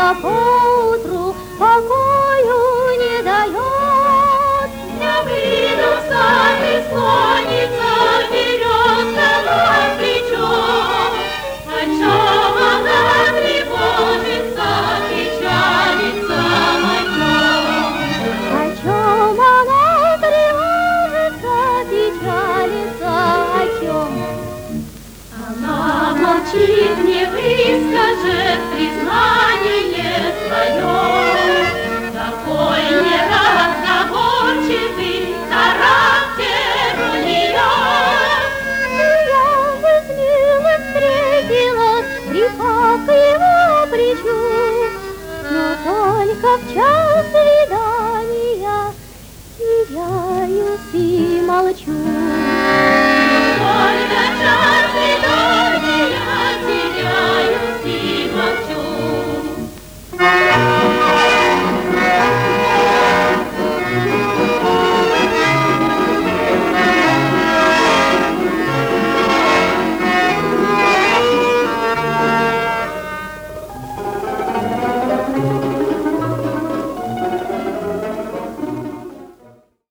а поутру покою не дает. Я выйду в сад и склонится, берется на плечо. О чем она тревожится, печалится о чем? О чем она тревожится, печалится о чем? Она молчит, не выскажет признание свое. Такой неразговорчивый характер у нее. Я бы с милым встретилась, припав к его плечу, но только в час